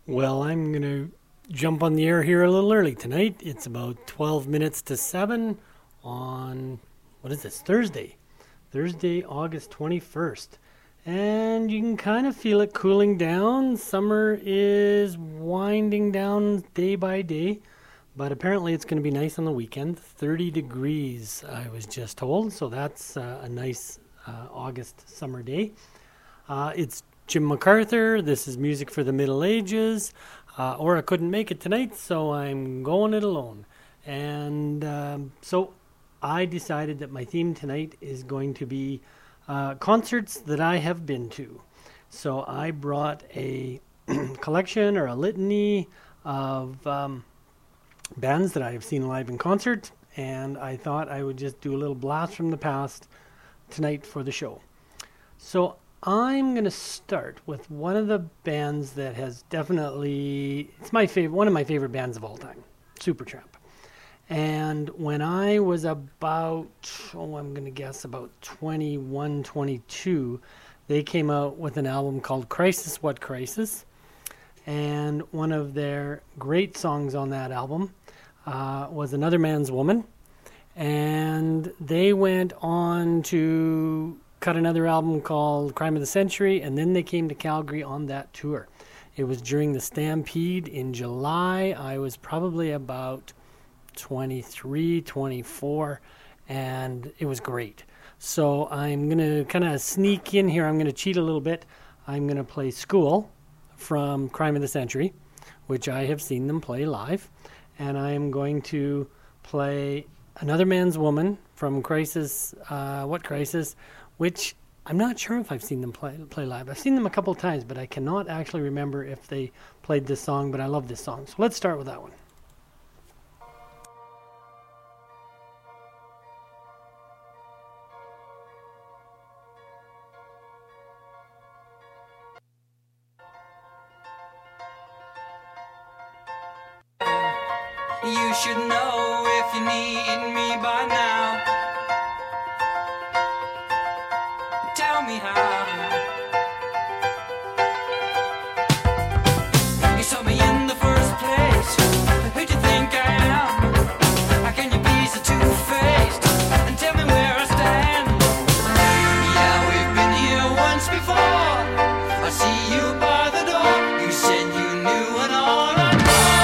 Well, I'm going to jump on the air here a little early tonight. It's about 12 minutes to 7 on, what is this, Thursday? Thursday, August 21st. And you can kind of feel it cooling down. Summer is winding down day by day, but apparently it's going to be nice on the weekend. 30 degrees, I was just told, so that's a nice August summer day. It's Jim MacArthur. This is Music for the Middle Ages. Or I couldn't make it tonight, so I'm going it alone. And so I decided that my theme tonight is going to be concerts that I have been to. So I brought a collection or a litany of bands that I have seen live in concert, and I thought I would just do a little blast from the past tonight for the show. So I'm going to start with one of the bands that has definitely, it's my favorite, one of my favorite bands of all time, Supertramp. And when I was about, I'm going to guess about 21, 22, they came out with an album called Crisis What Crisis. And one of their great songs on that album was Another Man's Woman. And they went on to cut another album called Crime of the Century, and then they came to Calgary on that tour. It was during the Stampede in July. I was probably about 23, 24, and it was great. So I'm going to kind of sneak in here. I'm going to cheat a little bit. I'm going to play School from Crime of the Century, which I have seen them play live, and I am going to play Another Man's Woman from Crisis, What Crisis, which I'm not sure if I've seen them play live. I've seen them a couple times, but I cannot actually remember if they played this song, but I love this song. So let's start with that one. You should know if you need me by now. Tell me how. You saw me in the first place. Who'd you think I am? How can you be so two-faced and tell me where I stand? Yeah, we've been here once before. I see you by the door. You said you knew an all I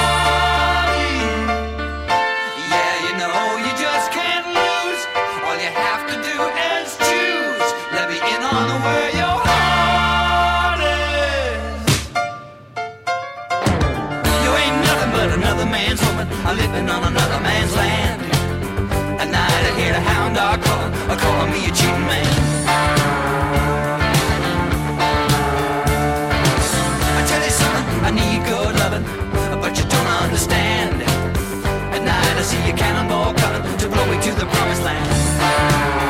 where your heart is. You ain't nothing but another man's woman, living on another man's land. At night I hear the hound dog calling me a cheating man. I tell you something, I need good loving, but you don't understand. At night I see a cannonball coming to blow me to the promised land.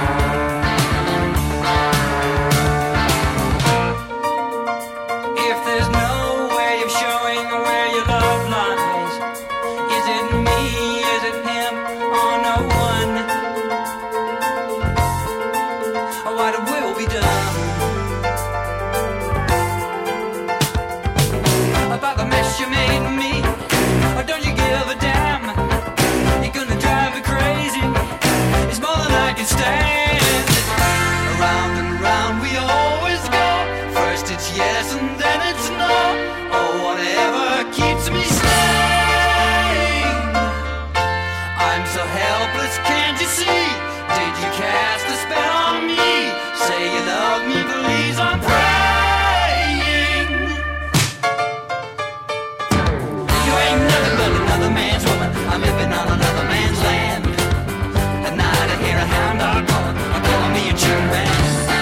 I'm living on another man's land. At night I hear a hound dog calling me a cheating man.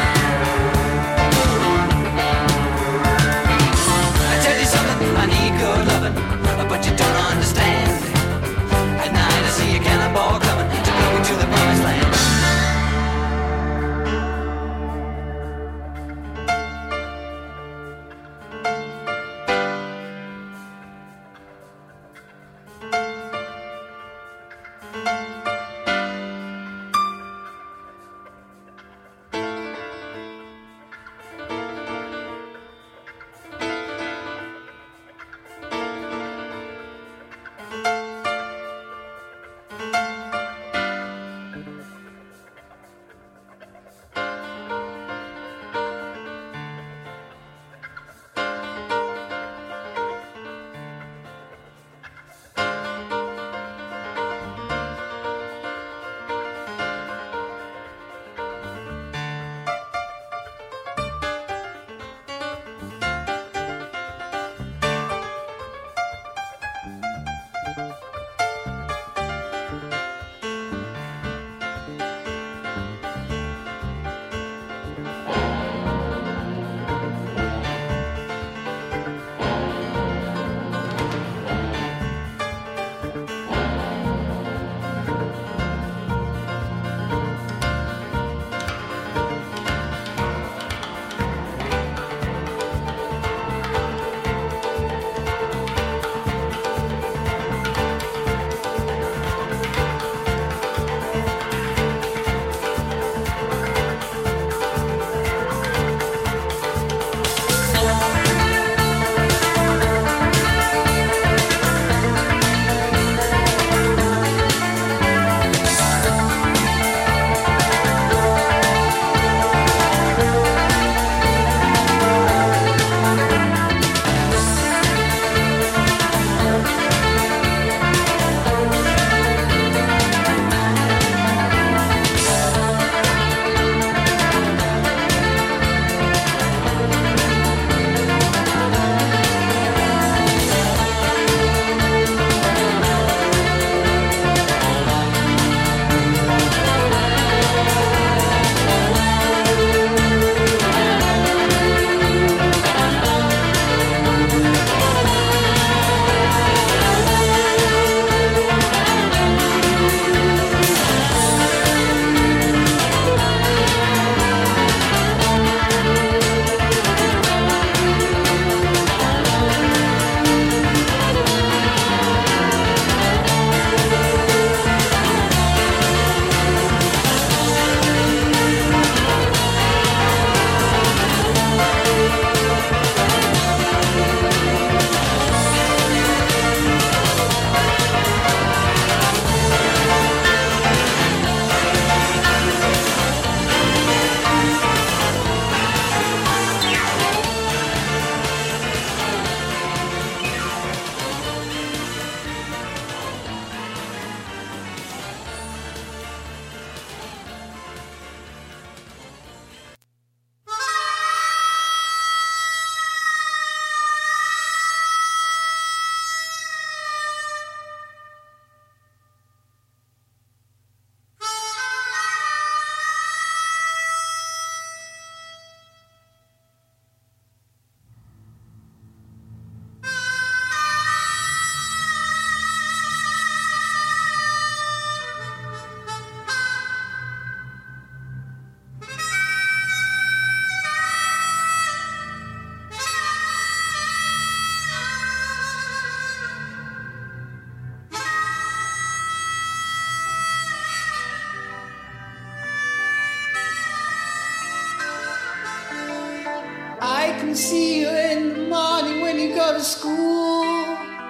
can see you in the morning when you go to school.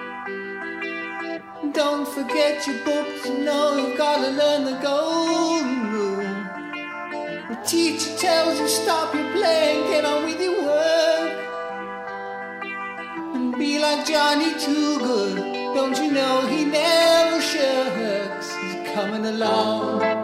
Don't forget your books, you know you've got to learn the golden rule. The teacher tells you stop your playing, get on with your work. And be like Johnny Too Good, don't you know he never shirks. He's coming along.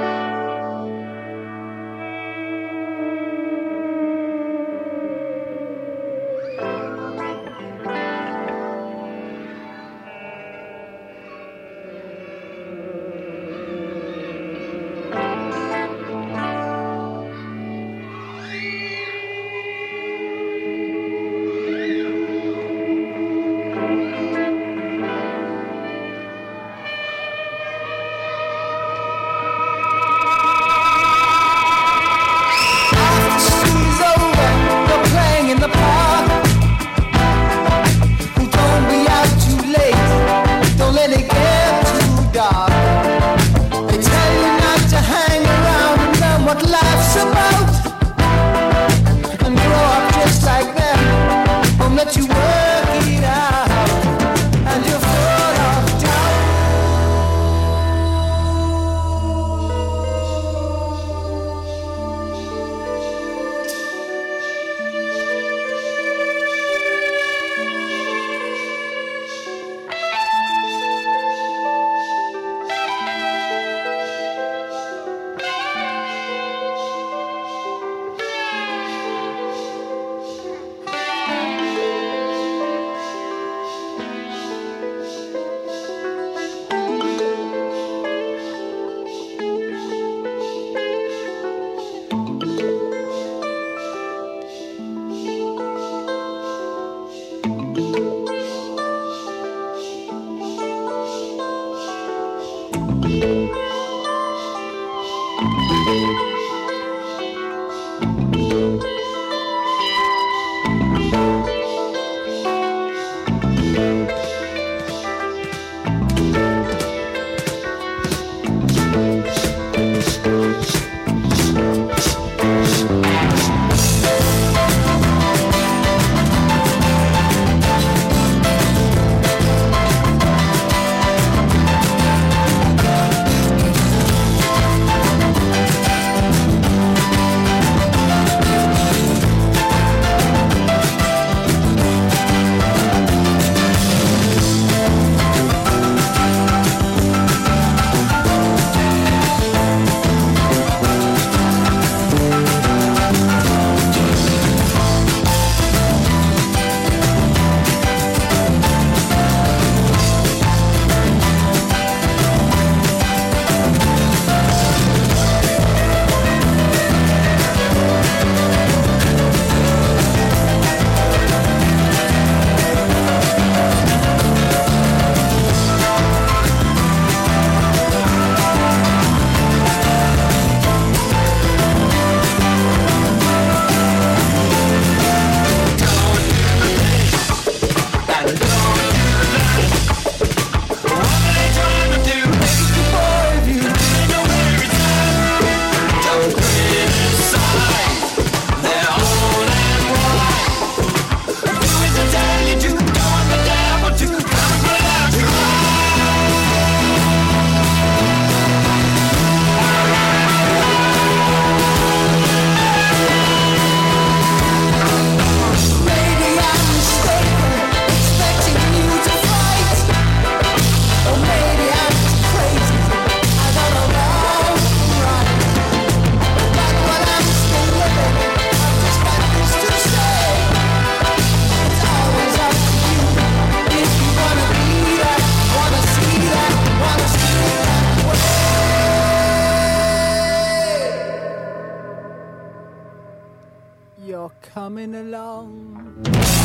You're coming along.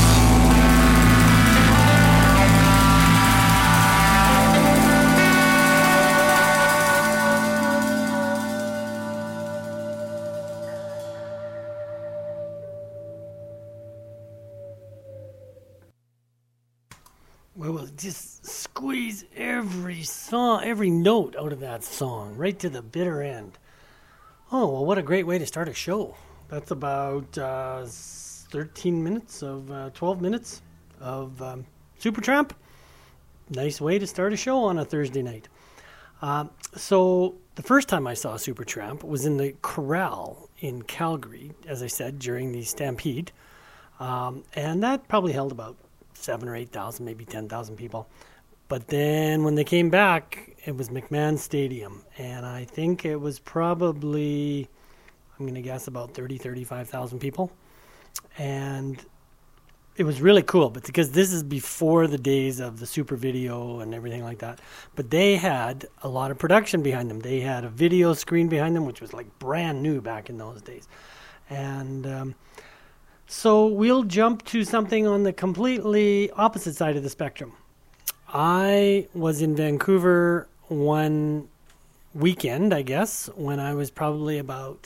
We'll just squeeze every note out of that song, right to the bitter end. Oh, well, what a great way to start a show. That's about 13 minutes of 12 minutes of Supertramp. Nice way to start a show on a Thursday night. So the first time I saw Supertramp was in the Corral in Calgary, as I said, during the Stampede. And that probably held about 7,000 or 8,000, maybe 10,000 people. But then when they came back, it was McMahon Stadium. And I think it was probably, I'm going to guess, about 35,000 people. And it was really cool, but because this is before the days of the super video and everything like that. But they had a lot of production behind them. They had a video screen behind them, which was like brand new back in those days. And so we'll jump to something on the completely opposite side of the spectrum. I was in Vancouver one weekend, I guess, when I was probably about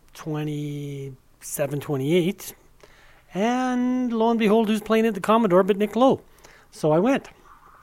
27, 28. And lo and behold, who's playing at the Commodore but Nick Lowe? So I went.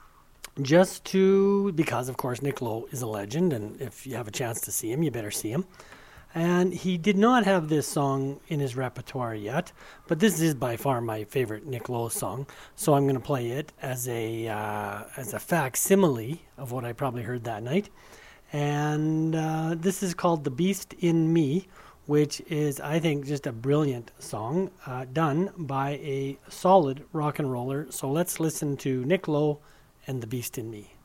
Because of course Nick Lowe is a legend, and if you have a chance to see him, you better see him. And he did not have this song in his repertoire yet, but this is by far my favorite Nick Lowe song. So I'm going to play it as a facsimile of what I probably heard that night. And this is called "The Beast in Me," which is, I think, just a brilliant song done by a solid rock and roller. So let's listen to Nick Lowe and "The Beast in Me."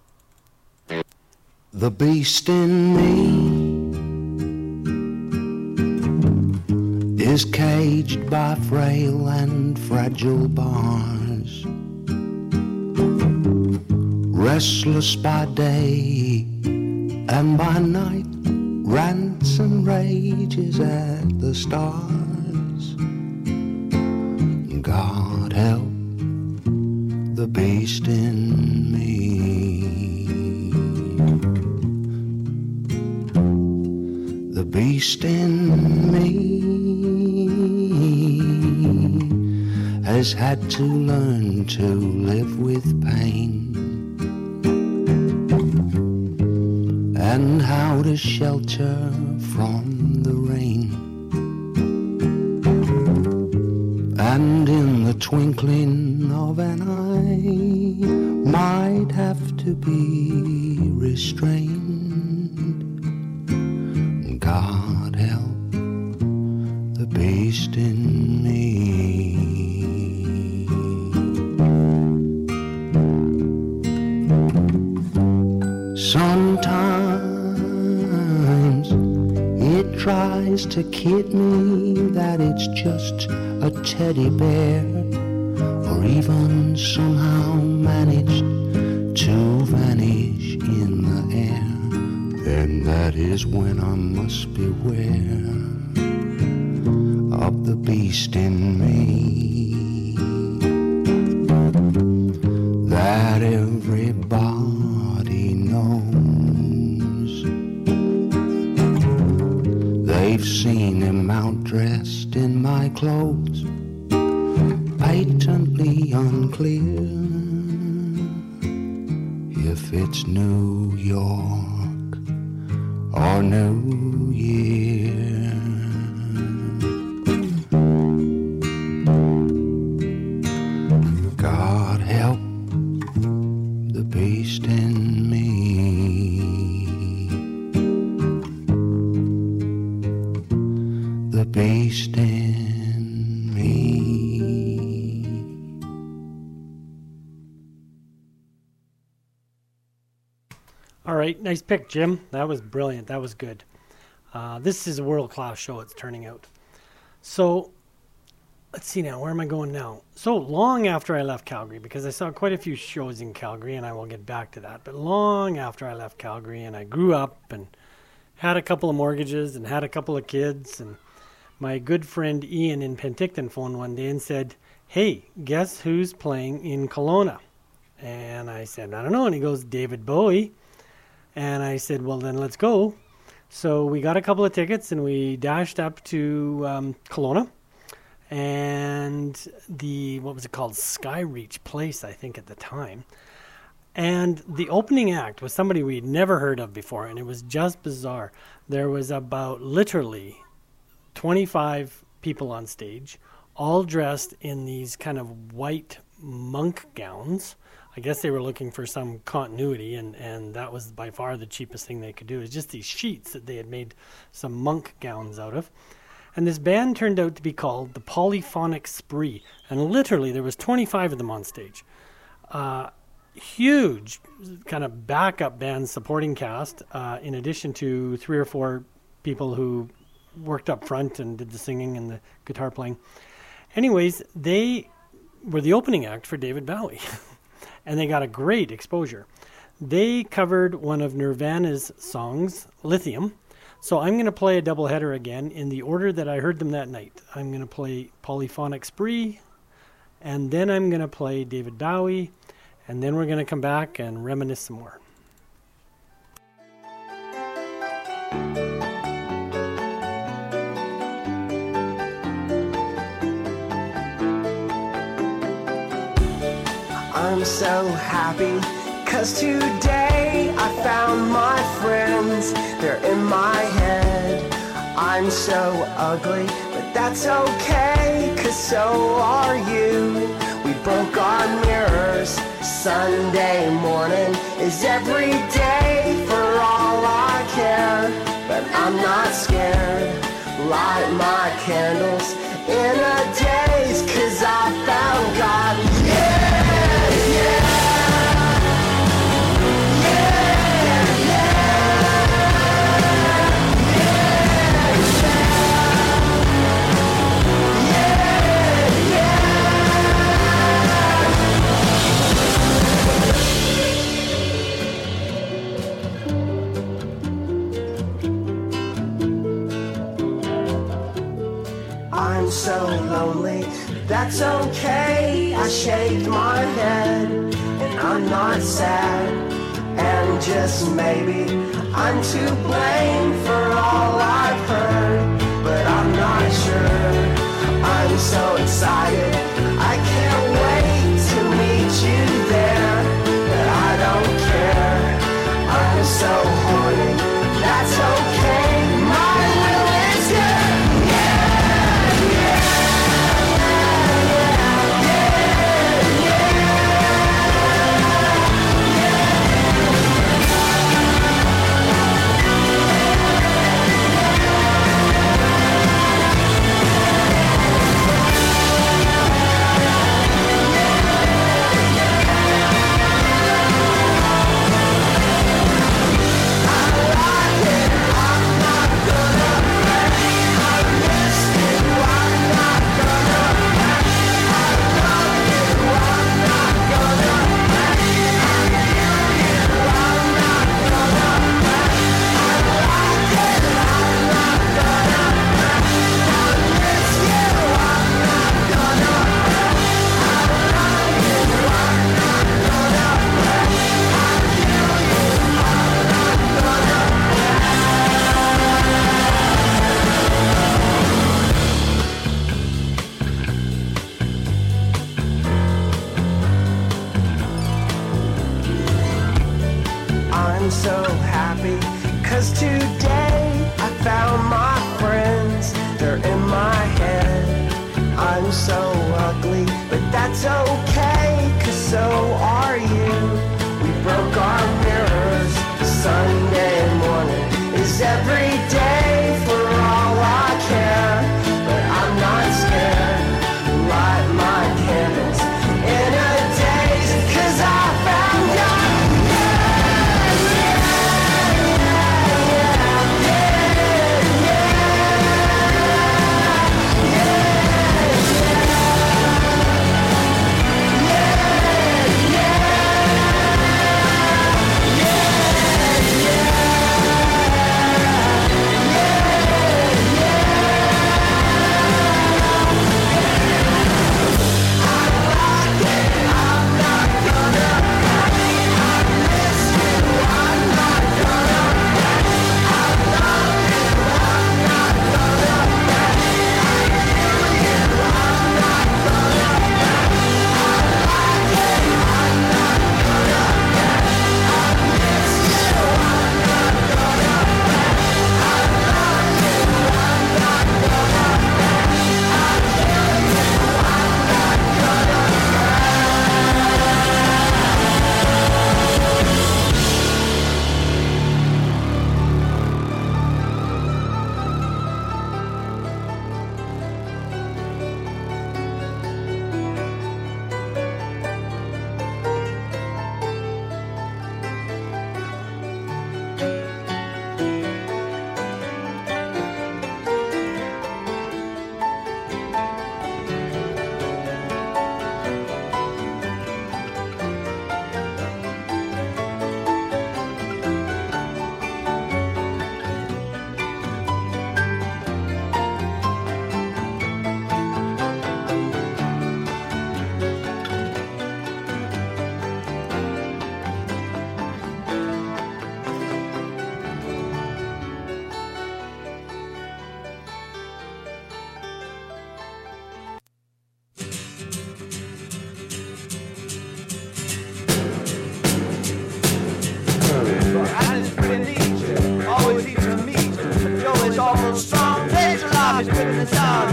The beast in me is caged by frail and fragile bars, restless by day and by night, rants and rages at the stars. God help the beast in me. The beast in me has had to learn to live with pain, and how to shelter from the rain. And in the twinkling of an eye, might have to be restrained. God help the beast in me. Sometimes it tries to kid me that it's just a teddy bear, or even somehow managed to vanish in the air. And that is when I must beware of the beast in me, that everybody knows. They've seen him outdressed in my clothes, patently unclear if it's New York or New Year. God help the beast in me. The beast in me. All right, nice pick, Jim. That was brilliant. That was good. This is a world-class show, it's turning out. So, let's see now. Where am I going now? So, long after I left Calgary, because I saw quite a few shows in Calgary, and I will get back to that. But long after I left Calgary, and I grew up, and had a couple of mortgages, and had a couple of kids, and my good friend Ian in Penticton phoned one day and said, "Hey, guess who's playing in Kelowna?" And I said, "I don't know." And he goes, "David Bowie." And I said, "Well, then let's go." So we got a couple of tickets and we dashed up to Kelowna. And what was it called? Skyreach Place, I think, at the time. And the opening act was somebody we'd never heard of before, and it was just bizarre. There was about literally 25 people on stage, all dressed in these kind of white monk gowns. I guess they were looking for some continuity, and that was by far the cheapest thing they could do. It was just these sheets that they had made some monk gowns out of. And this band turned out to be called the Polyphonic Spree. And literally, there was 25 of them on stage. Huge kind of backup band supporting cast, in addition to 3 or 4 people who worked up front and did the singing and the guitar playing. Anyways, they were the opening act for David Bowie. And they got a great exposure. They covered one of Nirvana's songs, Lithium. So I'm going to play a doubleheader again in the order that I heard them that night. I'm going to play Polyphonic Spree, and then I'm going to play David Bowie, and then we're going to come back and reminisce some more. I'm so happy, 'cause today I found my friends. They're in my head. I'm so ugly, but that's okay, 'cause so are you. We broke our mirrors. Sunday morning is every day for all I care. But I'm not scared. Light my candles in a daze, 'cause I found God. Yeah! I'm so lonely, that's okay. I shake my head, and I'm not sad. And just maybe I'm to blame for all I've heard, but I'm not sure. I'm so excited, I can't wait to meet you there. But I don't care, I'm so horny, that's okay. My will is good. I'm so happy, 'cause today I found my friends. They're in my head. I'm so ugly, but that's okay, 'cause so are you. We broke our mirrors. Sunday morning is every day for all I care. But I'm not scared. Light my candles in a daze, 'cause I found God.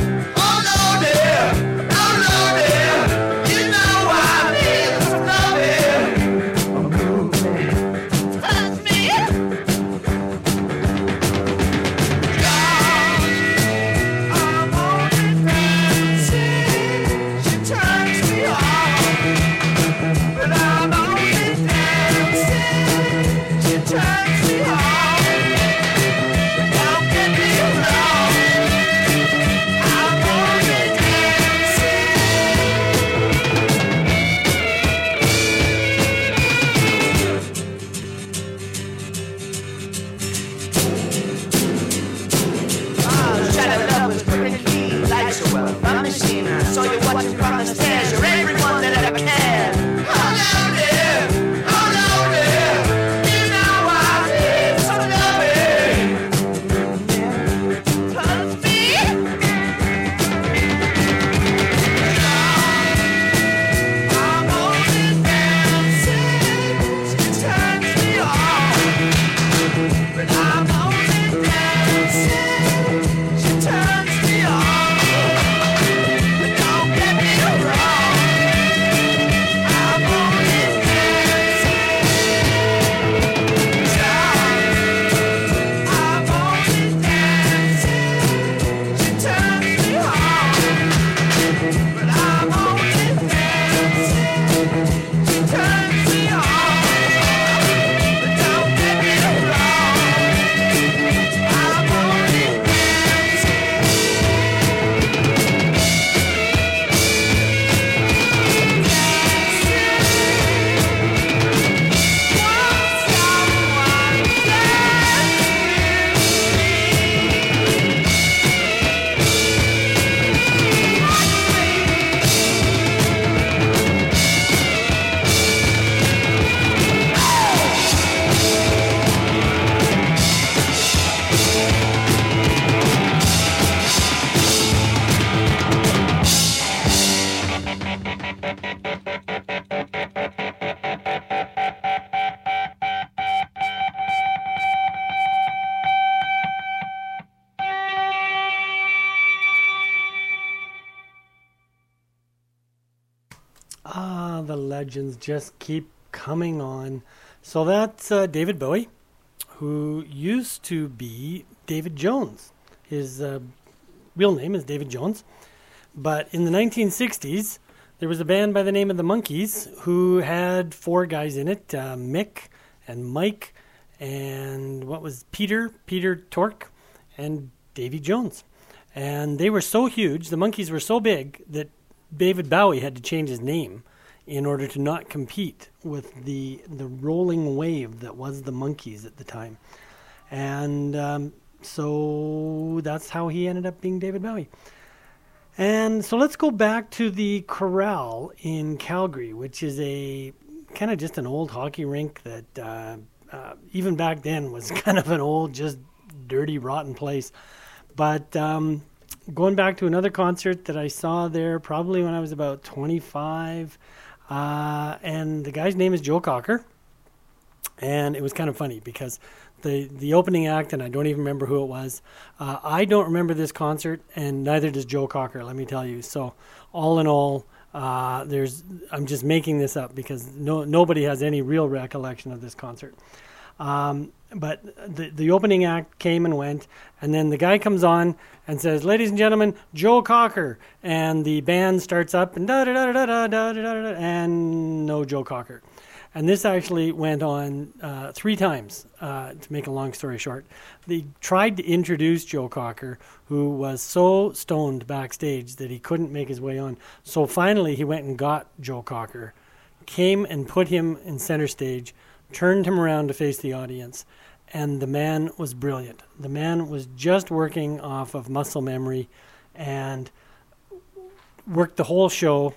Oh no, dear. Oh no, dear. You know I need some loving. Touch me. I'm only dancing. She turns me on. But I'm only dancing. She turns me on. Don't get me wrong. I'm only dancing. Shattered love was pretty key, like so well from machine. I saw you watching from the stairs. You're everyone that ever cared. Oh no, dear. Oh no, dear. You know I need some loving. Touch me. I'm only dancing. She turns me on. But I'm only dancing. She turns me on. But don't get me wrong. I'm only dancing. I'm only dancing. She turns me on. But I'm only dancing. She turns me on. But don't get me wrong. I'm only The legends just keep coming on. So that's David Bowie, who used to be David Jones. His real name is David Jones. But in the 1960s, there was a band by the name of the Monkees who had four guys in it, Mick and Mike and Peter Tork and Davy Jones. And they were so huge, the Monkees were so big that David Bowie had to change his name in order to not compete with the rolling wave that was the Monkees at the time. And so that's how he ended up being David Bowie. And so let's go back to the Corral in Calgary, which is a kind of just an old hockey rink that even back then was kind of an old, just dirty, rotten place. But going back to another concert that I saw there probably when I was about 25, and the guy's name is Joe Cocker. And it was kind of funny because the opening act, and I don't even remember who it was. I don't remember this concert, and neither does Joe Cocker, let me tell you. So all in all, I'm just making this up because nobody has any real recollection of this concert. But the opening act came and went, and then the guy comes on and says, "Ladies and gentlemen, Joe Cocker," and the band starts up and da da da da da da da da, and no Joe Cocker. And this actually went on 3 times, to make a long story short. They tried to introduce Joe Cocker, who was so stoned backstage that he couldn't make his way on. So finally he went and got Joe Cocker, came and put him in center stage, turned him around to face the audience, and the man was brilliant. The man was just working off of muscle memory and worked the whole show.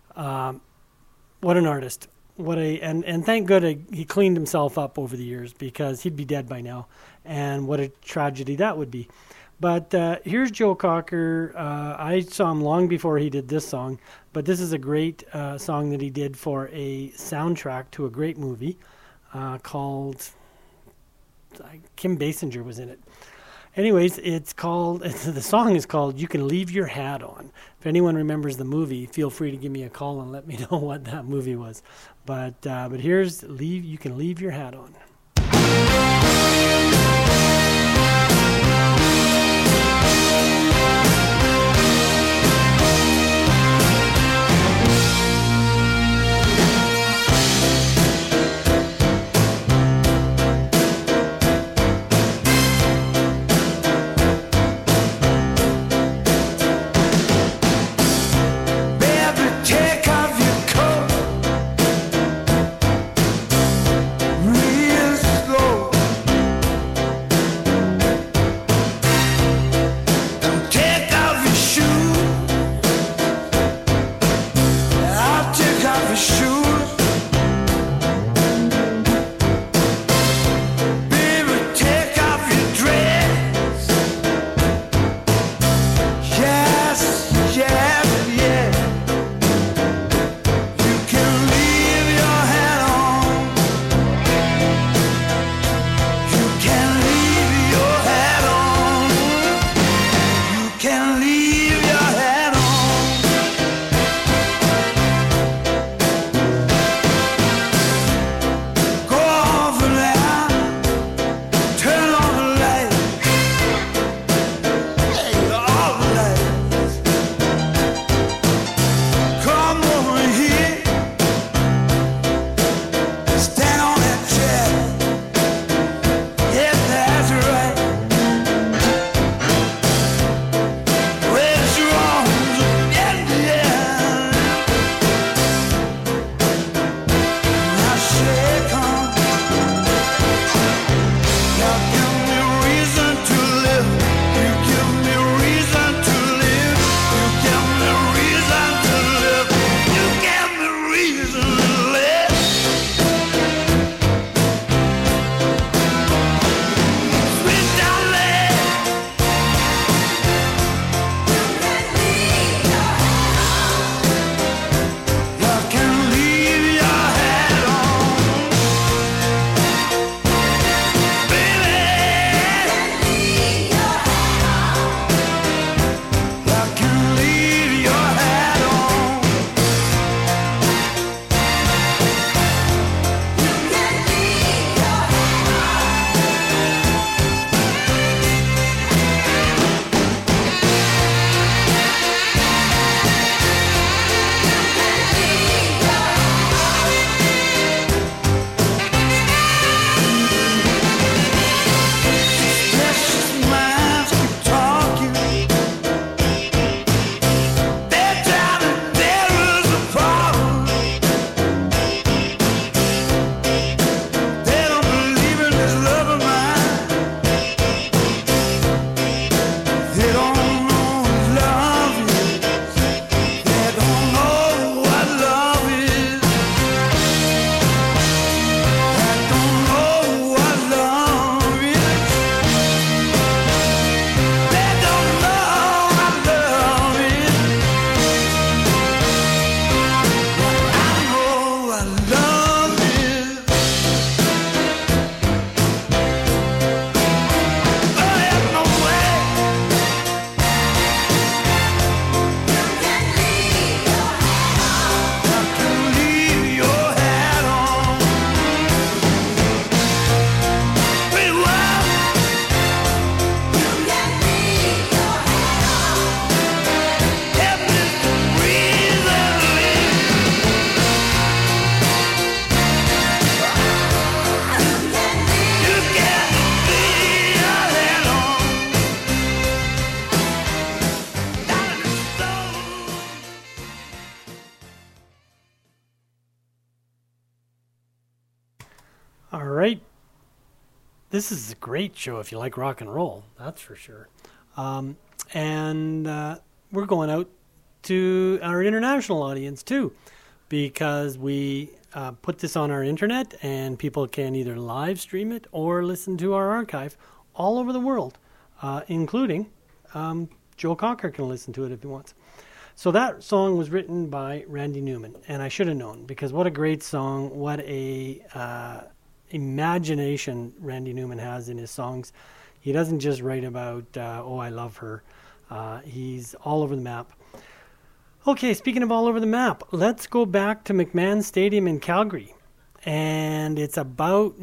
What an artist. And thank God he cleaned himself up over the years, because he'd be dead by now, and what a tragedy that would be. But here's Joe Cocker. I saw him long before he did this song, but this is a great song that he did for a soundtrack to a great movie called Kim Basinger was in it. Anyways, it's called, the song is called You Can Leave Your Hat On. If anyone remembers the movie, feel free to give me a call and let me know what that movie was. But here's You Can Leave Your Hat On. Baby, take off your coat real slow. And take off your shoes. I'll take off your shoes. Baby, take off your dress. Yes, yes, yes. You can leave your hat on. You can leave your hat on. You can leave your hat on. Go over there. Turn on the light. Hey, all the lights. Come over here. Stand on that chair. Yes, that's right. Raise your arms. Yeah, yeah. Now shake on. You give me reason to live. You give me reason to live. You give me reason to live. You give me reason to live. Sweet darling. You can leave your hat on. Baby, you can leave your hat on. Precious minds keep talking. They're trying to tear us apart. They don't believe in this love of mine. They don't know what love is. They don't know what love is. They don't know what love is. They don't know what love is. I know what love is. There's no way. You can leave your hat on. Wait, what? Give me some reason to live. You can leave your hat on. Down in the stone. All right. This is a great show if you like rock and roll, that's for sure. And we're going out to our international audience too, because we put this on our internet and people can either live stream it or listen to our archive all over the world, including Joe Cocker can listen to it if he wants. So that song was written by Randy Newman, and I should have known, because what a great song, what a imagination Randy Newman has in his songs. He doesn't just write about, oh, I love her. He's all over the map. Okay, speaking of all over the map, let's go back to McMahon Stadium in Calgary. And it's about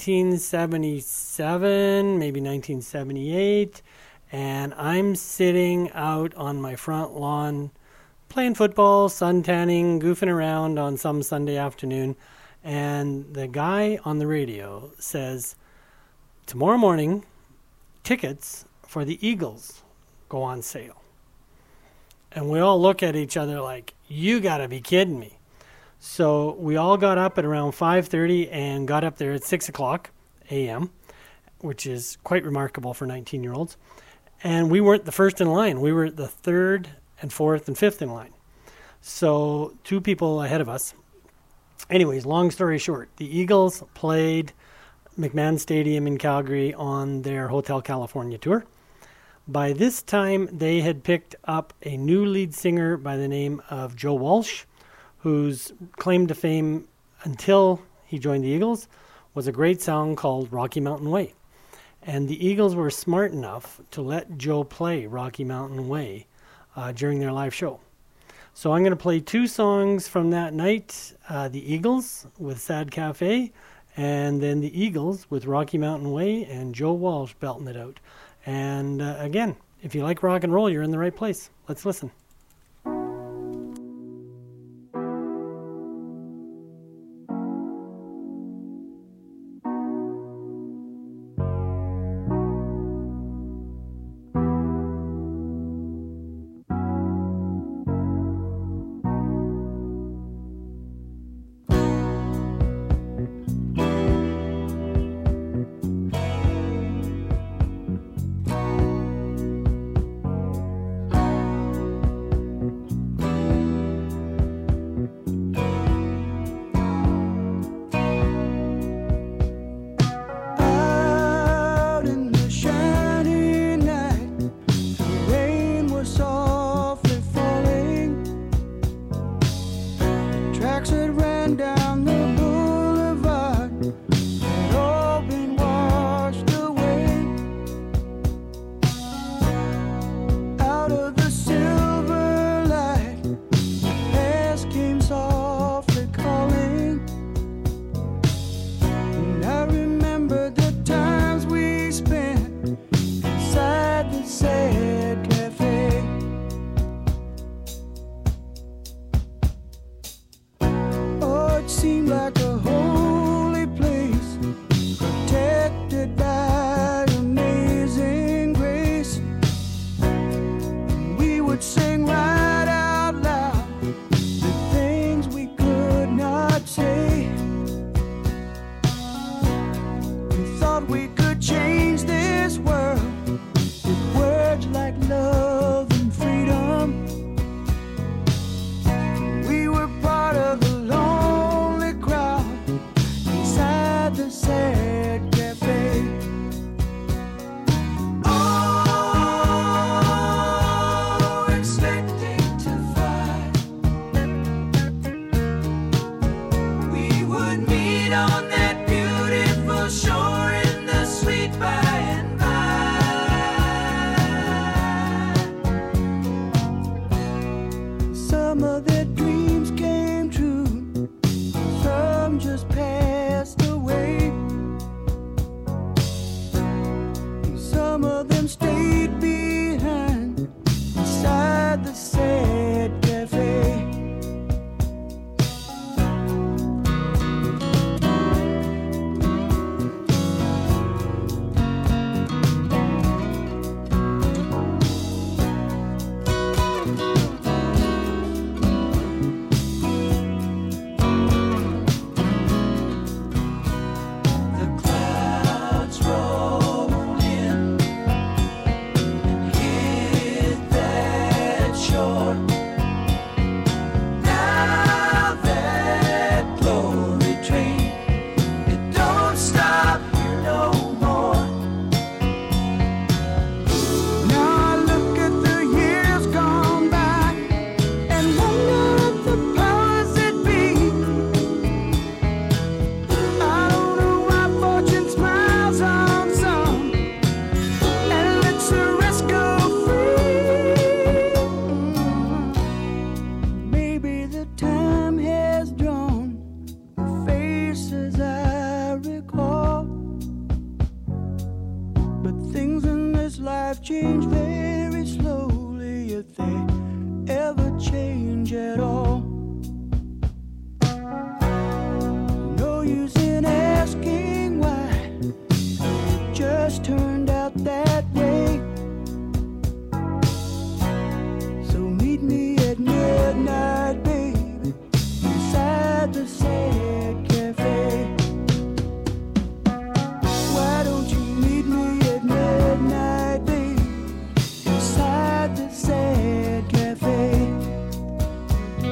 1977, maybe 1978. And I'm sitting out on my front lawn playing football, sun tanning, goofing around on some Sunday afternoon. And the guy on the radio says, tomorrow morning, tickets for the Eagles go on sale. And we all look at each other like, you got to be kidding me. So we all got up at around 5:30 and got up there at 6 o'clock a.m., which is quite remarkable for 19-year-olds. And we weren't the first in line. We were the third and fourth and fifth in line. So 2 people ahead of us. Anyways, long story short, the Eagles played McMahon Stadium in Calgary on their Hotel California tour. By this time, they had picked up a new lead singer by the name of Joe Walsh, whose claim to fame until he joined the Eagles was a great song called Rocky Mountain Way. And the Eagles were smart enough to let Joe play Rocky Mountain Way during their live show. So I'm going to play 2 songs from that night, the Eagles with Sad Cafe, and then the Eagles with Rocky Mountain Way and Joe Walsh belting it out. And again, if you like rock and roll, you're in the right place. Let's listen. if they ever change at all. No use in asking why it just turned out that way. So meet me at midnight, baby, inside the Sad Cafe. Why don't you meet me at midnight, baby, inside the Sad Cafe?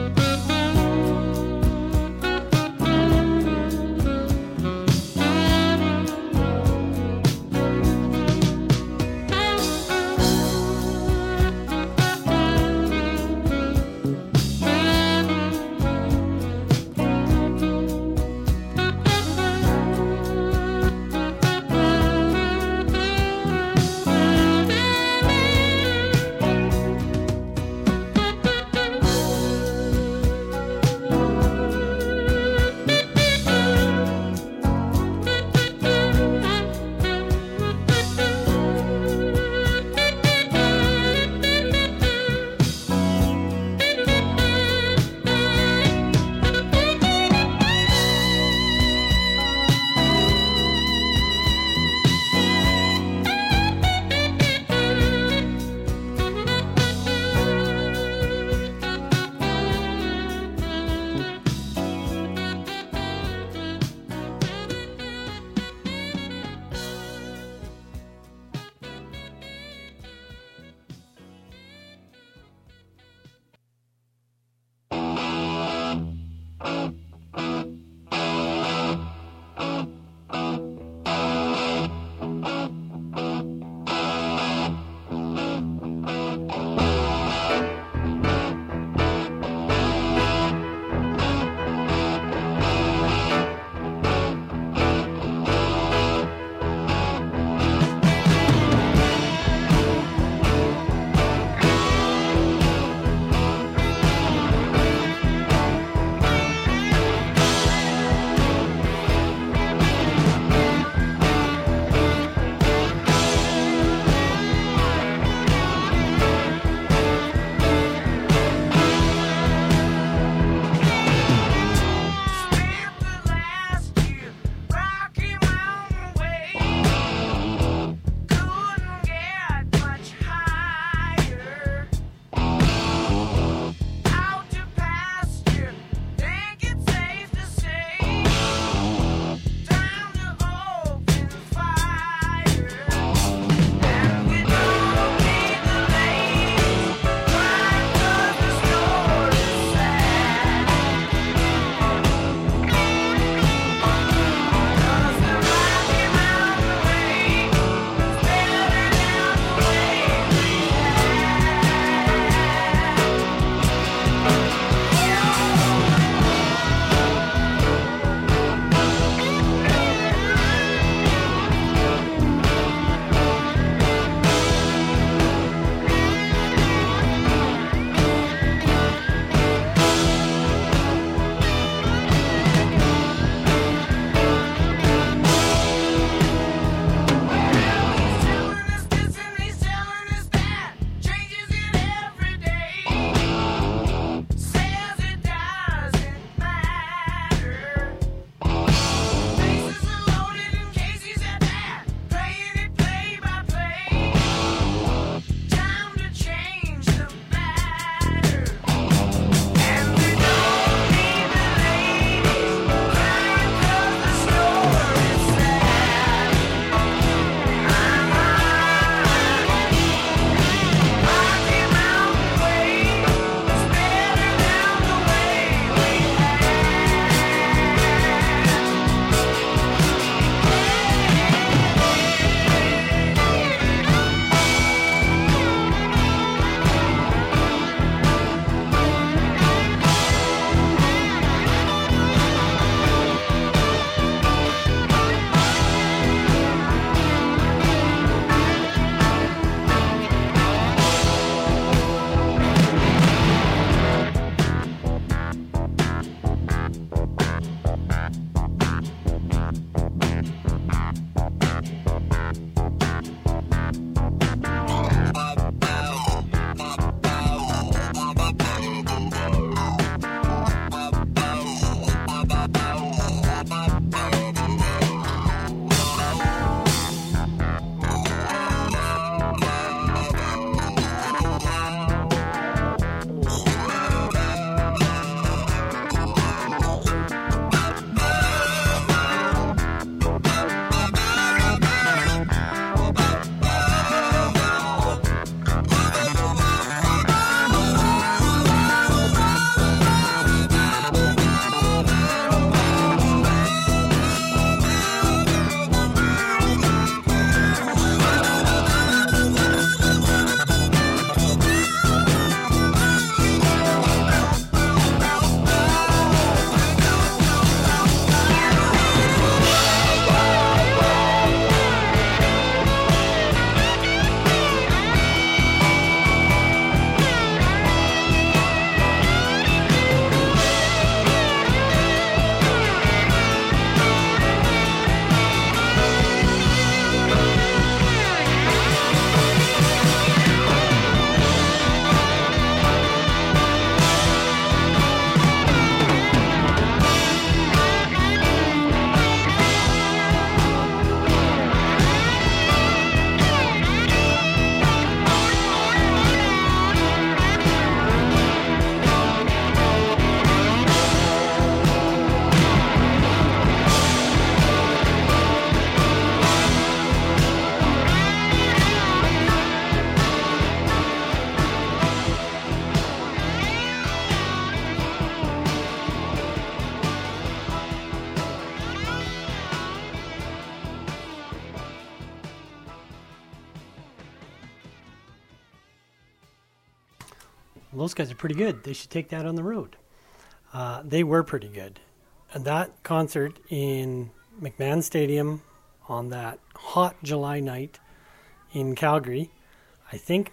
Well, those guys are pretty good. They should take that on the road. They were pretty good. And that concert in McMahon Stadium on that hot July night in Calgary, I think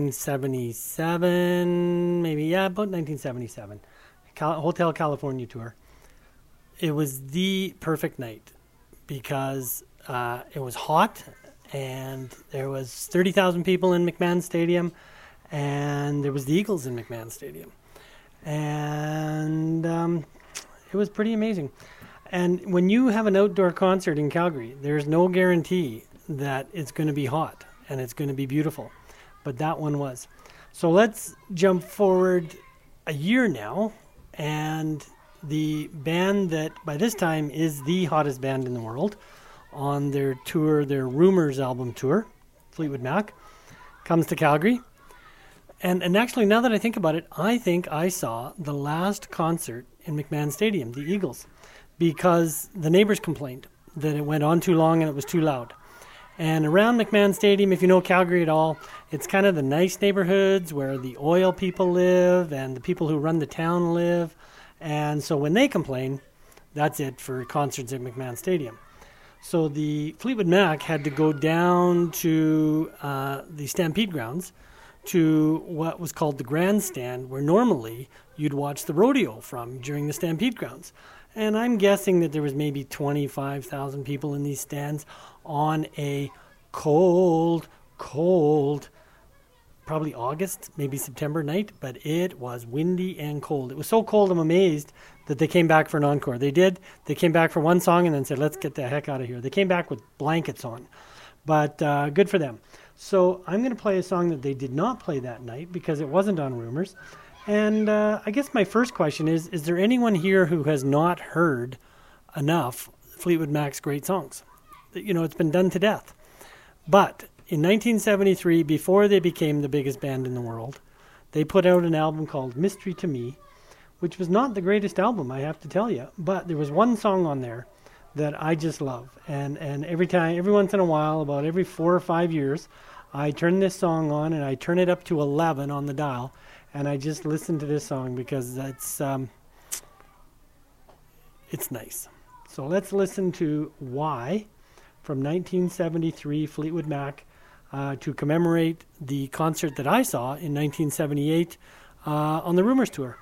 1977, about 1977, Hotel California tour. It was the perfect night because it was hot and there was 30,000 people in McMahon Stadium and there was the Eagles in McMahon Stadium. And it was pretty amazing. And when you have an outdoor concert in Calgary, there's no guarantee that it's going to be hot and it's going to be beautiful. But that one was. So let's jump forward a year now. And the band that by this time is the hottest band in the world on their tour, their Rumours album tour, Fleetwood Mac, comes to Calgary. And actually, now that I think about it, I think I saw the last concert in McMahon Stadium, the Eagles, because the neighbors complained that it went on too long and it was too loud. And around McMahon Stadium, if you know Calgary at all, it's kind of the nice neighborhoods where the oil people live and the people who run the town live. And so when they complain, that's it for concerts at McMahon Stadium. So the Fleetwood Mac had to go down to the Stampede grounds to what was called the grandstand, where normally you'd watch the rodeo from during the Stampede grounds. And I'm guessing that there was maybe 25,000 people in these stands on a cold, probably August, maybe September night, but it was windy and cold. It was so cold, I'm amazed that they came back for an encore. They did. They came back for one song and then said, let's get the heck out of here. They came back with blankets on, but good for them. So I'm going to play a song that they did not play that night because it wasn't on Rumours. And I guess my first question is there anyone here who has not heard enough Fleetwood Mac's great songs? You know, it's been done to death. But in 1973, before they became the biggest band in the world, they put out an album called Mystery to Me, which was not the greatest album, I have to tell you. But there was one song on there that I just love. And every once in a while, about every 4 or 5 years, I turn this song on and I turn it up to 11 on the dial. And I just listen to this song because it's nice. So let's listen to Why from 1973 Fleetwood Mac to commemorate the concert that I saw in 1978 on the Rumours tour.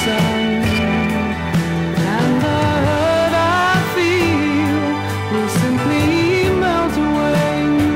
sun, and the hurt I feel will simply melt away.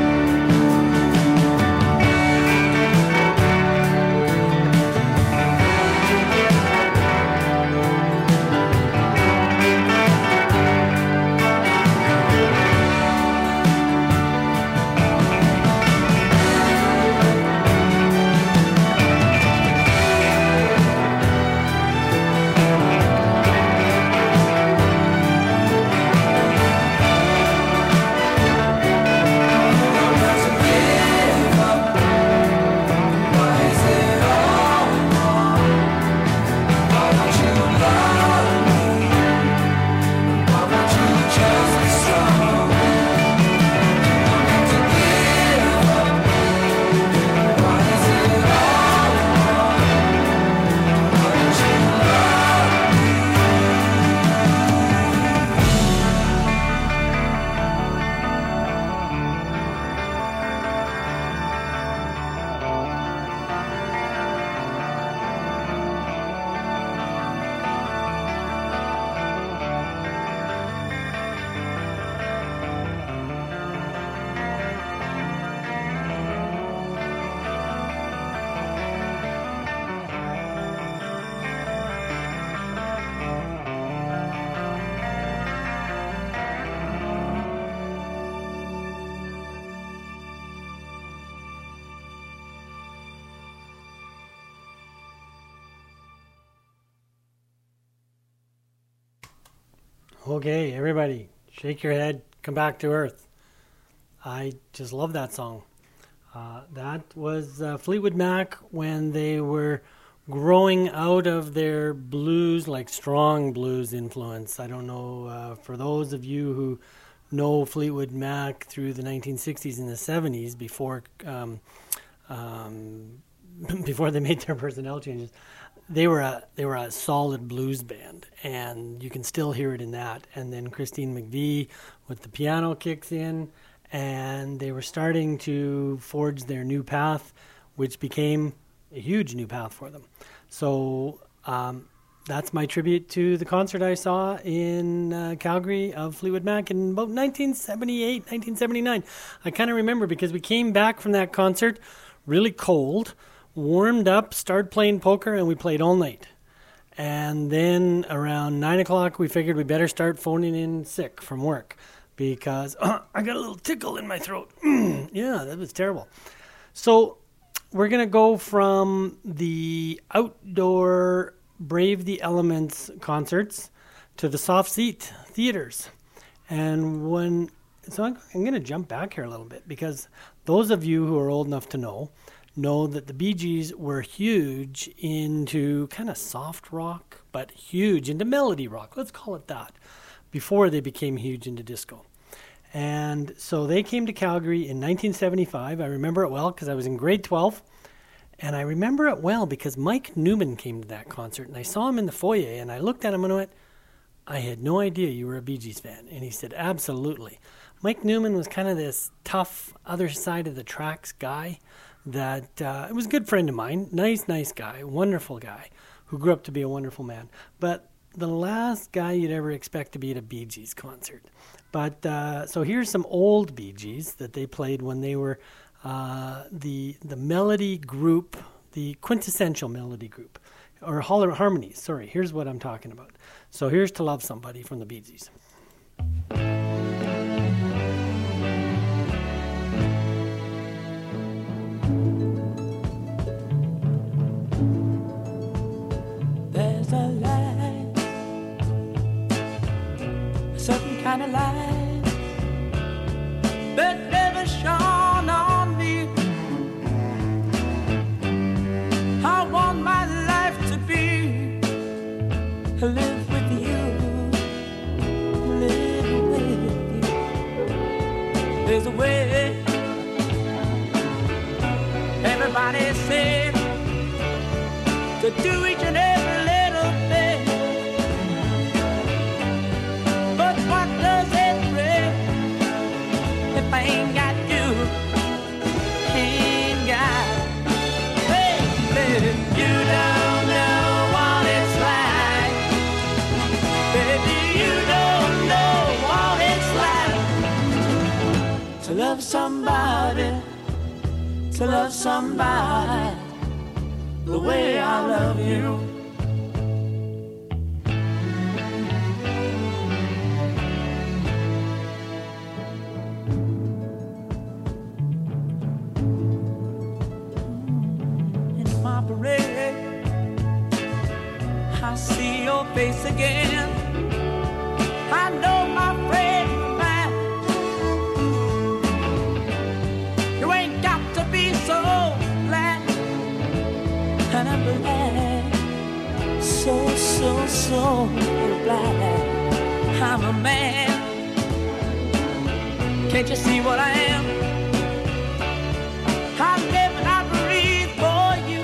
Okay, everybody, shake your head, come back to earth. I just love that song. That was Fleetwood Mac when they were growing out of their blues, like strong blues influence. I don't know, for those of you who know Fleetwood Mac through the 1960s and the 70s, before before they made their personnel changes, they were a solid blues band, and you can still hear it in that. And then Christine McVie with the piano kicks in, and they were starting to forge their new path, which became a huge new path for them. So that's my tribute to the concert I saw in Calgary of Fleetwood Mac in about 1978, 1979. I kind of remember because we came back from that concert really cold, warmed up, started playing poker, and we played all night. And then around 9 o'clock, we figured we better start phoning in sick from work because I got a little tickle in my throat. Yeah, that was terrible. So we're going to go from the outdoor Brave the Elements concerts to the soft seat theaters. And so I'm going to jump back here a little bit because those of you who are old enough to know that the Bee Gees were huge into kind of soft rock, but huge into melody rock, let's call it that, before they became huge into disco. And so they came to Calgary in 1975. I remember it well because I was in grade 12. And I remember it well because Mike Newman came to that concert, and I saw him in the foyer, and I looked at him and went, I had no idea you were a Bee Gees fan. And he said, absolutely. Mike Newman was kind of this tough, other side of the tracks guy that it was a good friend of mine, nice guy, wonderful guy, who grew up to be a wonderful man. But the last guy you'd ever expect to be at a Bee Gees concert. But so here's some old Bee Gees that they played when they were the melody group, the quintessential melody group, or harmonies. Sorry, here's what I'm talking about. So here's To Love Somebody from the Bee Gees. There's a light, a certain kind of light that never shone on me. I want my life to be, live with you, live with you. There's a way, everybody said, to do each and every little thing. But what does it bring if I ain't got you? Ain't got, baby, you don't know what it's like. somebody, to love somebody the way I love you. In my parade, I see your face again. I know my friend of mine. You ain't got to be so glad. And I'm glad, so glad. I'm a man. Can't you see what I am? I live and I breathe for you.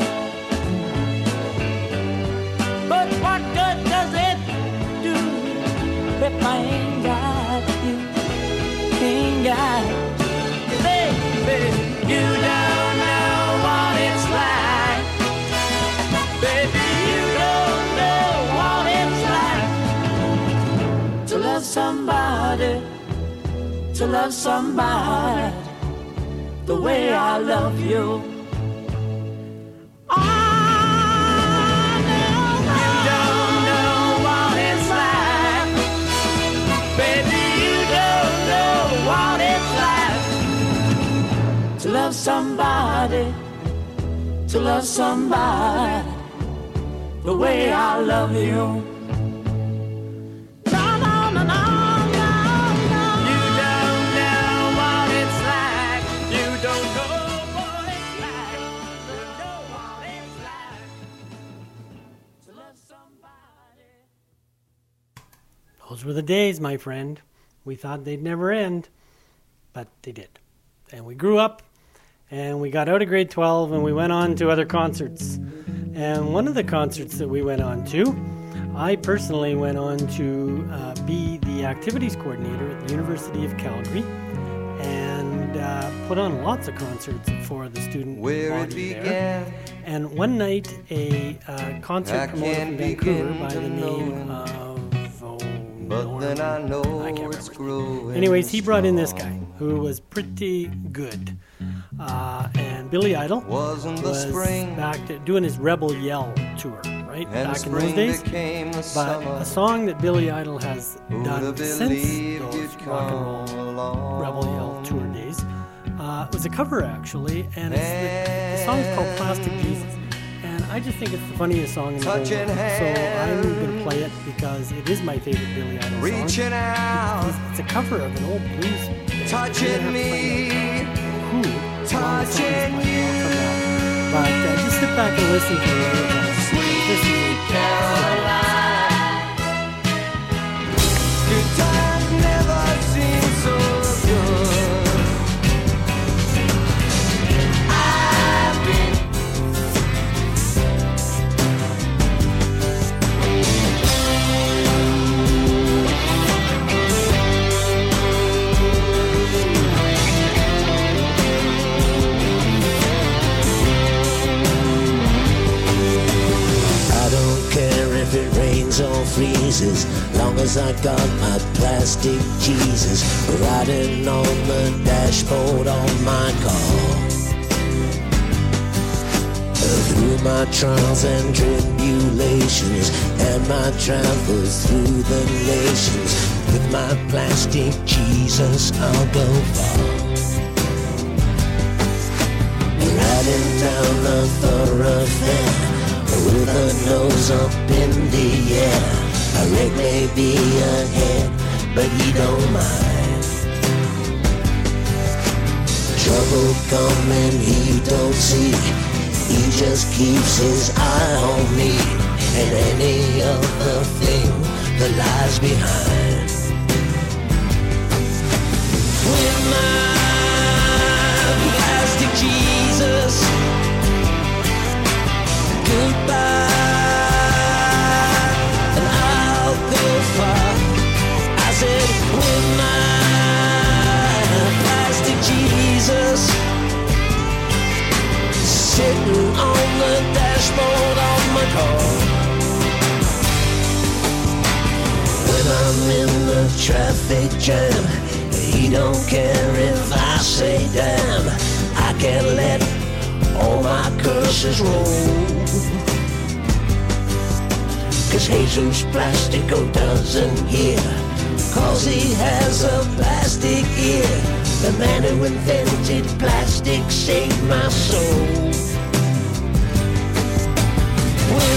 But what good does it do if I ain't got you? Ain't got you, baby. You don't know what it's like. Baby, you don't know what it's like to love somebody, to love somebody the way I love you. Love somebody, to love somebody the way I love you. No, no, no, no, no, no. You don't know what it's like. You don't know what it's like. You know what it's like to love somebody. Those were the days, my friend. We thought they'd never end, but they did. And we grew up. And we got out of grade 12 and we went on to other concerts. And one of the concerts that we went on to, I personally went on to be the activities coordinator at the University of Calgary and put on lots of concerts for the student body there. And one night, a concert promoter from Vancouver by the name of... But then I know I can't it's remember. growing. Anyways, he brought in this guy who was pretty good. And Billy Idol was back doing his Rebel Yell tour, right? Back in those days. But a song that Billy Idol has done since those rock and roll Rebel Yell tour days was a cover, actually. And the song's called Plastic Jesus. And I just think it's the funniest song in the whole world. So I'm going to play it because it is my favorite Billy Idol song. Reaching out, it's a cover of an old blues band. touching me, touching you. But just sit back and listen to it. Sweet Caroline, good times never seem so good. I've been it rains or freezes, long as I got my plastic Jesus riding on the dashboard of my car. Through my trials and tribulations and my travels through the nations, with my plastic Jesus I'll go far. Riding down the thoroughfare with a nose up in the air, a wreck may be ahead, but he don't mind. Trouble coming, he don't see. He just keeps his eye on me and any other thing that lies behind. With my plastic Jesus, goodbye, and I'll go far. I said, with my plastic Jesus, sitting on the dashboard of my car. When I'm in the traffic jam, He don't care if I say damn. I can't let all my curses roll. 'Cause Jesus Plastico doesn't hear, 'cause he has a plastic ear. The man who invented plastic saved my soul. With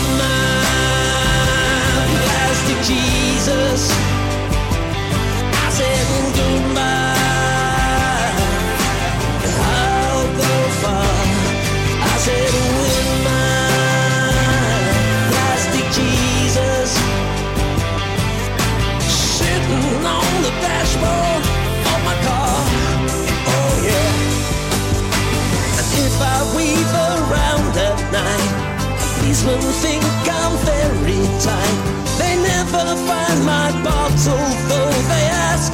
my plastic Jesus, I said goodbye. I'll go far. I said with my plastic Jesus, sitting on the dashboard of my car. Oh yeah. And if I weave around at night, policemen think I'm very tight. They never find my bottle, though they ask.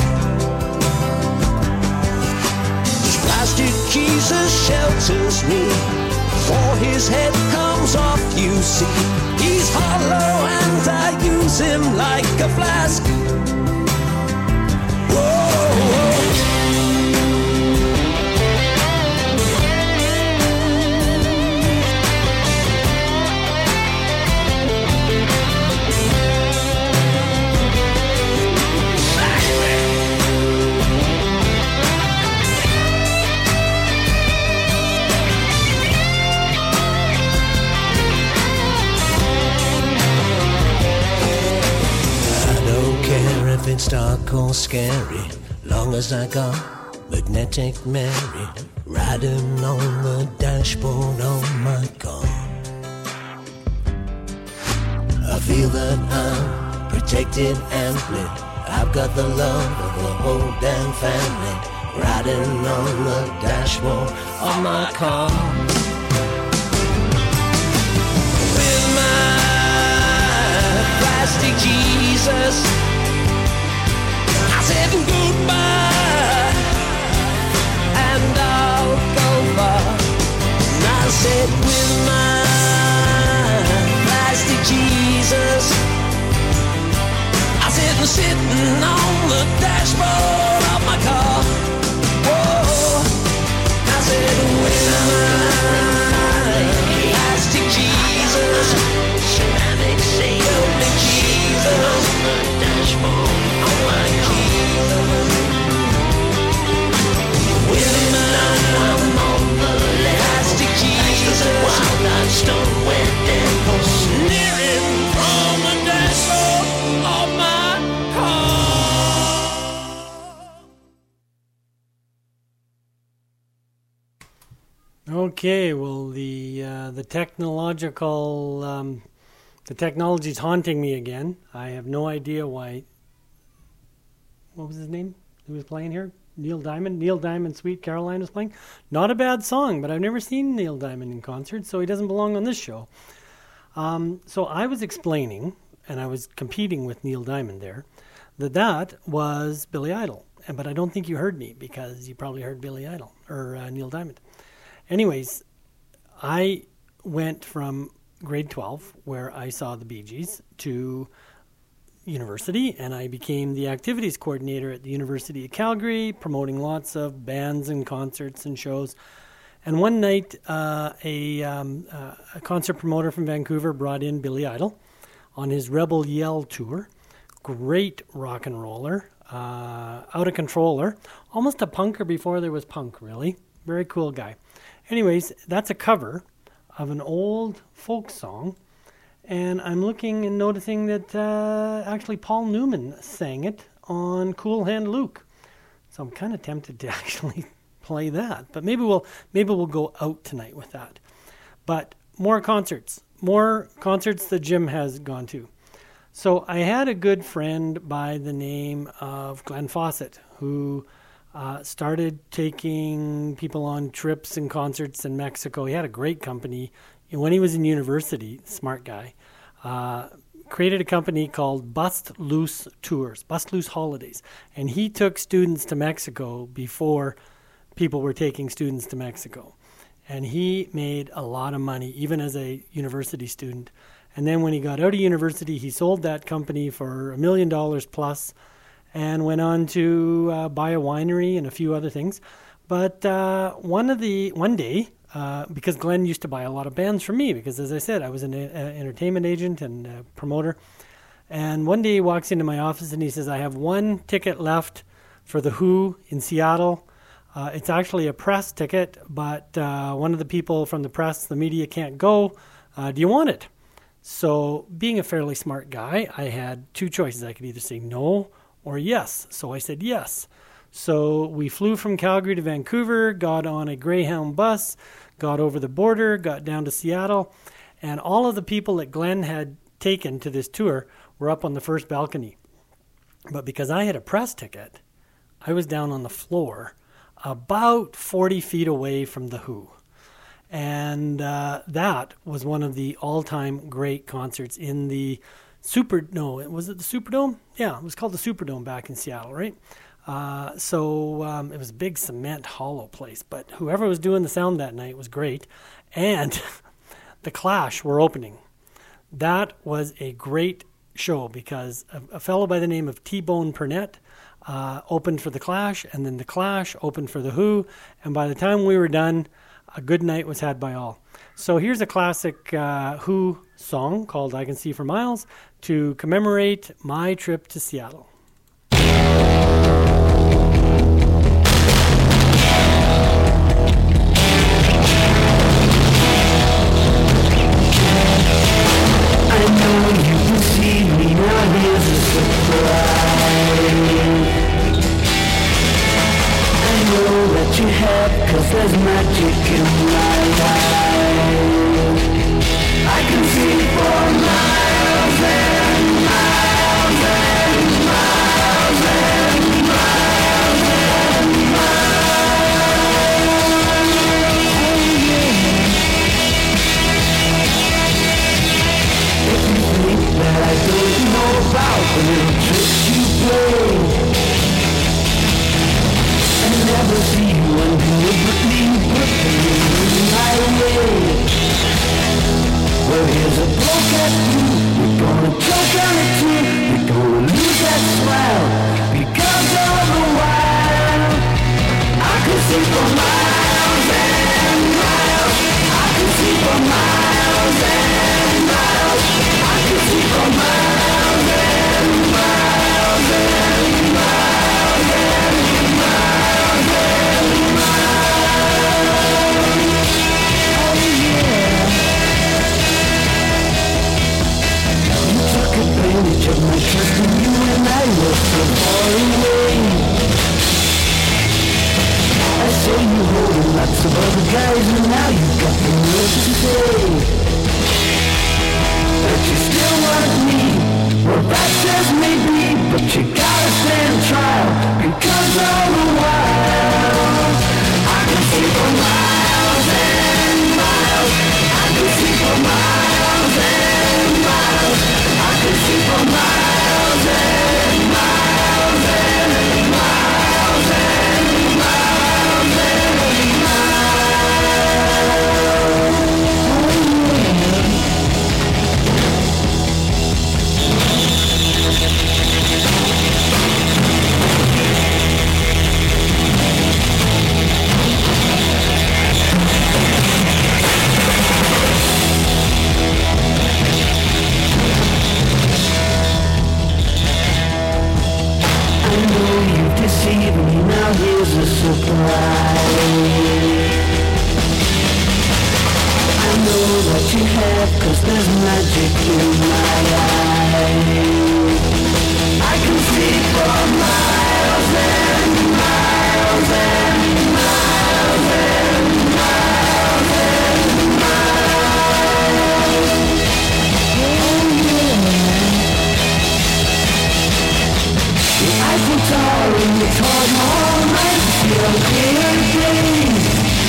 Plastic Jesus shelters me, for his head comes off, you see. He's hollow and I use him like a flask. Whoa. If it's dark or scary, long as I got Magnetic Mary riding on the dashboard of my car. I feel that I'm protected and lit. I've got the love of the whole damn family riding on the dashboard of my car. With my plastic Jesus, I said goodbye, and I'll go far. And I said with my plastic Jesus, I said I'm sitting on the dashboard of my car. Whoa, I said with my plastic Jesus, ceramic Jesus on the dashboard of my car. I'm on the plastic Jesus, wild eyed stone wet devil, sneering from the dashboard of my car. Okay, well, the technology's haunting me again. I have no idea why. What was his name? Who was playing here? Neil Diamond, Sweet Caroline was playing. Not a bad song, but I've never seen Neil Diamond in concert, so he doesn't belong on this show. So I was explaining, and I was competing with Neil Diamond there, that was Billy Idol. But I don't think you heard me, because you probably heard Billy Idol, or Neil Diamond. Anyways, I went from grade 12, where I saw the Bee Gees, to university, and I became the activities coordinator at the University of Calgary, promoting lots of bands and concerts and shows. And one night, a concert promoter from Vancouver brought in Billy Idol on his Rebel Yell tour. Great rock and roller, out of controller, almost a punker before there was punk, really. Very cool guy. Anyways, that's a cover of an old folk song. And I'm looking and noticing that actually Paul Newman sang it on Cool Hand Luke. So I'm kind of tempted to actually play that. But maybe we'll go out tonight with that. But more concerts that Jim has gone to. So I had a good friend by the name of Glenn Fawcett, who started taking people on trips and concerts in Mexico. He had a great company. When he was in university, smart guy, created a company called Bust Loose Tours, Bust Loose Holidays. And he took students to Mexico before people were taking students to Mexico. And he made a lot of money, even as a university student. And then when he got out of university, he sold that company for $1 million plus. and went on to buy a winery and a few other things. But one day, because Glenn used to buy a lot of bands from me, because as I said, I was an entertainment agent and a promoter. And one day he walks into my office and he says, I have one ticket left for The Who in Seattle. It's actually a press ticket, but one of the people from the press, the media, can't go. Do you want it? So being a fairly smart guy, I had two choices. I could either say no or yes. So I said yes. So we flew from Calgary to Vancouver, got on a Greyhound bus, got over the border, got down to Seattle, and all of the people that Glenn had taken to this tour were up on the first balcony. But because I had a press ticket, I was down on the floor about 40 feet away from The Who. And that was one of the all-time great concerts in the was it the Superdome? Yeah, it was called the Superdome back in Seattle, right? So it was a big cement hollow place, but whoever was doing the sound that night was great. And the Clash were opening. That was a great show because a fellow by the name of T-Bone Burnett opened for the Clash, and then the Clash opened for the Who, and by the time we were done, a good night was had by all. So here's a classic Who song called I Can See for Miles to commemorate my trip to Seattle. I know you can see me, now here's a surprise. I know that you have, 'cause there's magic in my life. I can see for miles and miles and miles and miles and miles. If you think that I don't know about the little tricks you play, and never see you deliberately put them in my way. Well, here's a poke at you. You're gonna choke on it too. You're gonna lose that smile because all the while I can see for miles and miles. I can see for miles and miles. I can see for miles and miles and miles and miles and miles. Oh yeah. You took advantage of my trust in you and I was so far away. I saw you holding lots of other guys and now you got the nerve to say that you still want me. Well, that's as may be, but you gotta stand trial because all the while I can see for miles and miles. I can see for miles and miles. I can see for miles and miles and miles and miles and miles. I know you deceived me, now here's a surprise. I know that you have, 'cause there's magic in my eyes. I can see for miles and miles and miles and miles and miles. Oh yeah. The Eiffel Tower in the tall all night, see on clear days.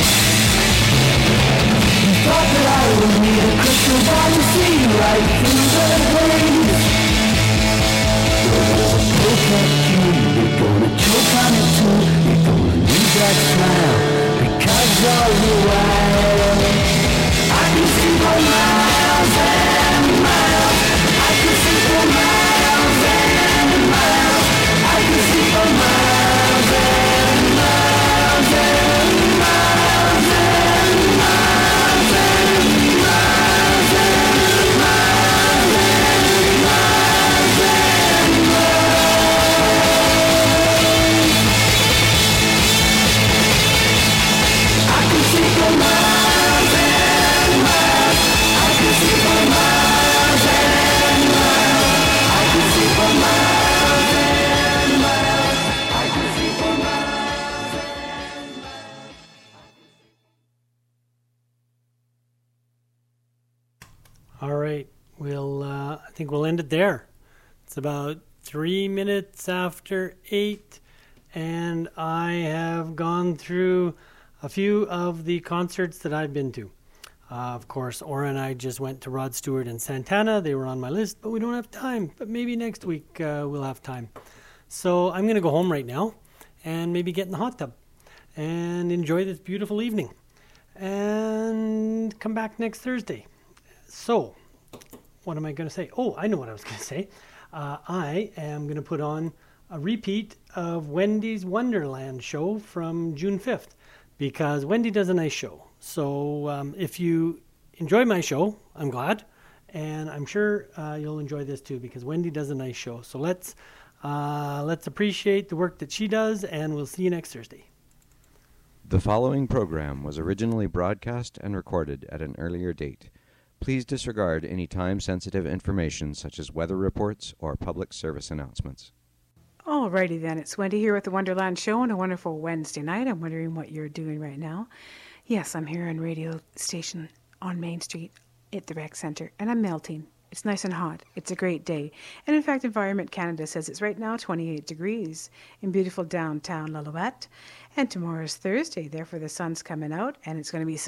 You thought that I would need a crystal ball to see right through the haze. Well, there's a poke at you, you're gonna choke on it too. You're gonna lose that smile because all the while I can see for miles and miles. I can see for miles and miles. I can think we'll end it there. It's about 3 minutes after 8, and I have gone through a few of the concerts that I've been to. Of course, Aura and I just went to Rod Stewart and Santana. They were on my list, but we don't have time. But maybe next week we'll have time. So I'm going to go home right now and maybe get in the hot tub and enjoy this beautiful evening and come back next Thursday. So what am I going to say? Oh, I know what I was going to say. I am going to put on a repeat of Wendy's Wonderland show from June 5th because Wendy does a nice show. So if you enjoy my show, I'm glad. And I'm sure you'll enjoy this too because Wendy does a nice show. So let's appreciate the work that she does, and we'll see you next Thursday. The following program was originally broadcast and recorded at an earlier date. Please disregard any time-sensitive information such as weather reports or public service announcements. Alrighty then, it's Wendy here with the Wonderland Show on a wonderful Wednesday night. I'm wondering what you're doing right now. Yes, I'm here on radio station on Main Street at the Rec Centre, and I'm melting. It's nice and hot. It's a great day. And in fact, Environment Canada says it's right now 28 degrees in beautiful downtown Lillooet. And tomorrow's Thursday, therefore the sun's coming out, and it's going to be